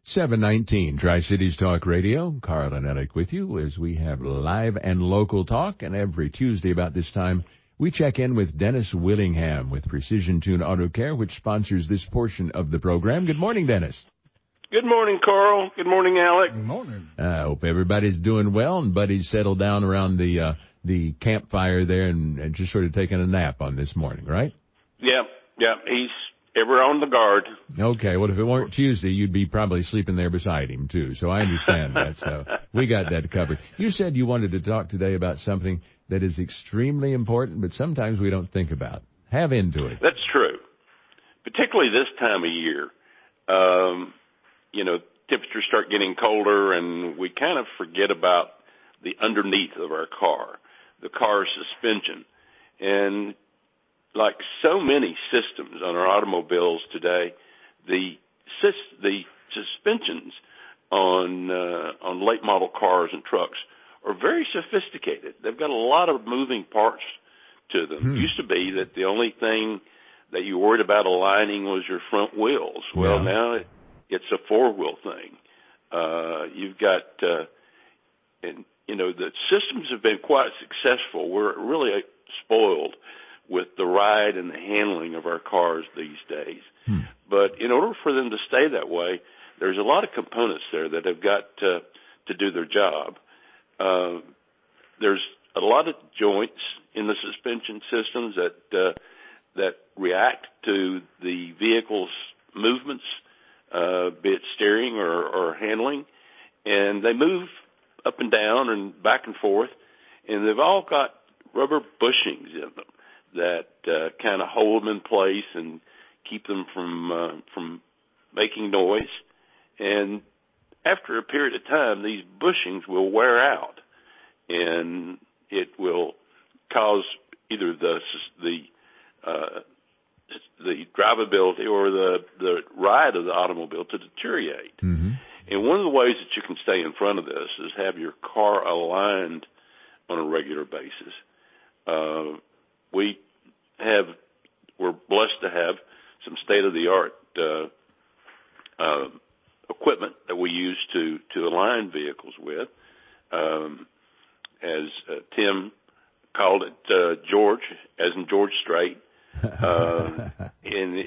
719 Tri-Cities Talk Radio. Carl and Alec with you as we have live and local talk. And every Tuesday about this time, we check in with Dennis Willingham with Precision Tune Auto Care, which sponsors this portion of the program. Good morning, Dennis. Good morning, Carl. Good morning, Alec. Good morning. I hope everybody's doing well and Buddy's settled down around the campfire there and just sort of taking a nap on this morning, right? Yeah. He's ever on the guard. Okay, well, if it weren't Tuesday, you'd be probably sleeping there beside him, too. So I understand that. So we got that covered. You said you wanted to talk today about something that is extremely important, but sometimes we don't think about. Have into it. That's true. Particularly this time of year. Temperatures start getting colder, and we kind of forget about the underneath of our car, the car suspension. And like so many systems on our automobiles today, the suspensions on late model cars and trucks are very sophisticated. They've got a lot of moving parts to them. It used to be that the only thing that you worried about aligning was your front wheels. Well, now it's a four-wheel thing. You've got, the systems have been quite successful. We're really spoiled with the ride and the handling of our cars these days. But in order for them to stay that way, there's a lot of components there that have got to do their job. There's a lot of joints in the suspension systems that react to the vehicle's movements, be it steering or handling, and they move up and down and back and forth, and they've all got rubber bushings in them that kind of hold them in place and keep them from making noise. And after a period of time, these bushings will wear out, and it will cause either the drivability or the ride of the automobile to deteriorate. Mm-hmm. And one of the ways that you can stay in front of this is have your car aligned on a regular basis. We're blessed to have some state-of-the-art equipment that we use to align vehicles with. As Tim called it, George, as in George Strait. And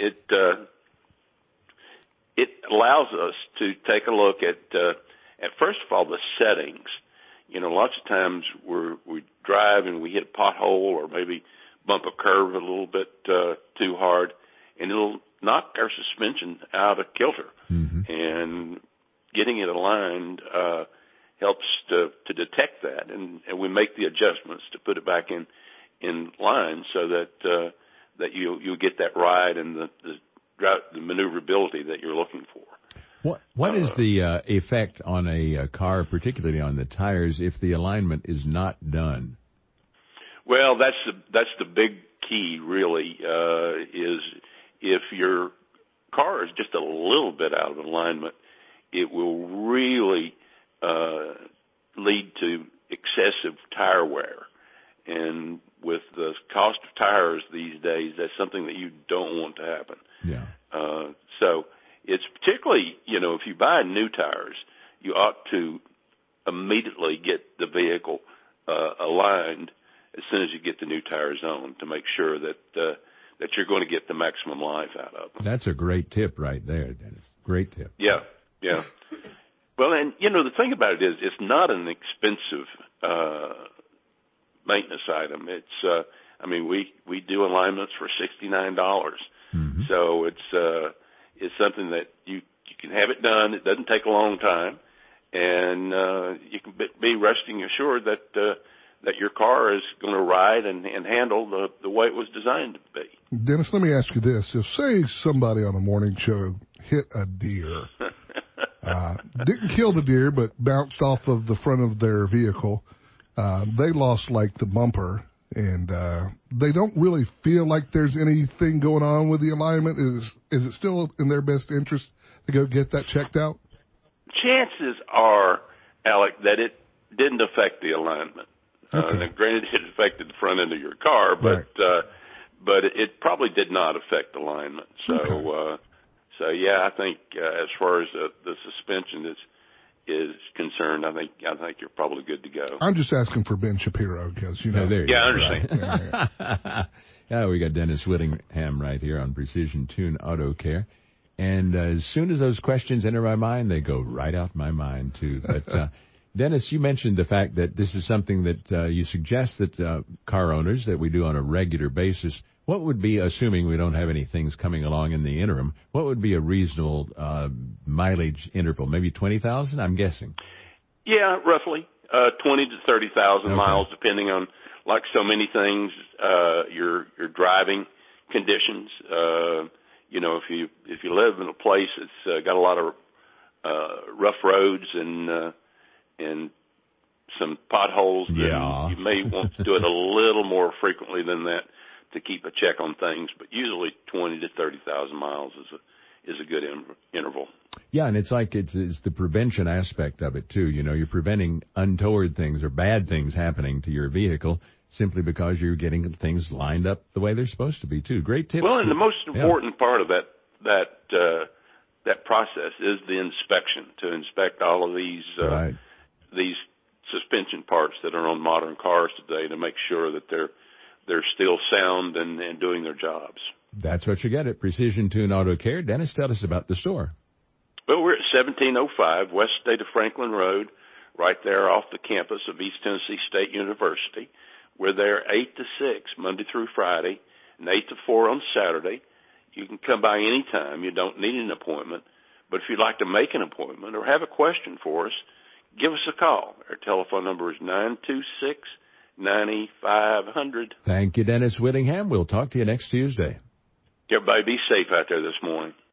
it allows us to take a look at first of all the settings. Lots of times we drive and we hit a pothole or maybe bump a curve a little bit too hard, and it'll knock our suspension out of kilter. Mm-hmm. And getting it aligned helps to detect that, and we make the adjustments to put it back in line so that you'll get that ride and the maneuverability that you're looking for. What is the effect on a car, particularly on the tires, if the alignment is not done? Well, that's the big key, really, is if your car is just a little bit out of alignment, it will really lead to excessive tire wear. And with the cost of tires these days, that's something that you don't want to happen. Yeah. So it's particularly, if you buy new tires, you ought to immediately get the vehicle aligned as soon as you get the new tires on to make sure that you're going to get the maximum life out of them. That's a great tip right there, Dennis. Great tip. Yeah. Well, and, the thing about it is it's not an expensive maintenance item. It's, we do alignments for $69. Mm-hmm. So it's something that you can have it done. It doesn't take a long time, and you can be resting assured that your car is going to ride and handle the way it was designed to be. Dennis, let me ask you this. If, say, somebody on a morning show hit a deer, didn't kill the deer, but bounced off of the front of their vehicle, they lost, like, the bumper, and they don't really feel like there's anything going on with the alignment. Is it still in their best interest to go get that checked out? Chances are, Alec, that it didn't affect the alignment. Okay. Now, granted, it affected the front end of your car, but Right. But it probably did not affect alignment. So okay. So yeah, I think as far as the suspension is concerned, I think you're probably good to go. I'm just asking for Ben Shapiro because you know. I understand. Right. Yeah, we got Dennis Whittingham right here on Precision Tune Auto Care. And as soon as those questions enter my mind, they go right out my mind, too. But, Dennis, you mentioned the fact that this is something that you suggest that car owners, that we do on a regular basis. What would be, assuming we don't have any things coming along in the interim, what would be a reasonable mileage interval? Maybe 20,000, I'm guessing. Yeah, roughly 20 to 30,000 miles, depending on, like so many things, your driving conditions. You know, if you live in a place that's got a lot of rough roads and some potholes, then you may want to do it a little more frequently than that to keep a check on things. But usually 20 to 30,000 miles is a good interval. Yeah, and it's like it's the prevention aspect of it too. You know, you're preventing untoward things or bad things happening to your vehicle simply because you're getting things lined up the way they're supposed to be too. Great tips. Well, and the most important part of that process is the inspection, to inspect all of these suspension parts that are on modern cars today to make sure that they're still sound and doing their jobs. That's what you get at Precision Tune Auto Care. Dennis, tell us about the store. Well, we're at 1705 West State of Franklin Road, right there off the campus of East Tennessee State University. We're there 8 to 6, Monday through Friday, and 8 to 4 on Saturday. You can come by any time. You don't need an appointment. But if you'd like to make an appointment or have a question for us, give us a call. Our telephone number is 926-9500. Thank you, Dennis Whittingham. We'll talk to you next Tuesday. Everybody be safe out there this morning.